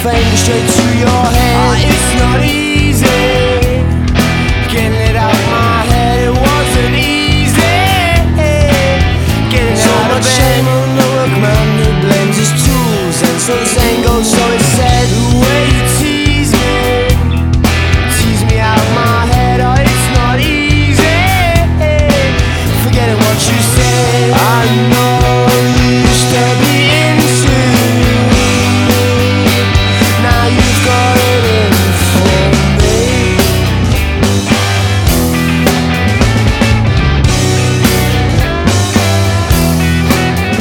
fame go straight to your head. It's not easy getting it out my head. It wasn't easy getting so out of bed. So much shame on the workman who blames his tools, and so the saying goes, so it's said. The way you tease me out my head. Oh, it's not easy forgetting what you said. I know you used to be into me, now you've got it in for me.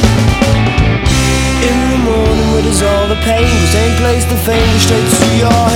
In the morning where there's all the pain, the same place the fame goes straight to your head.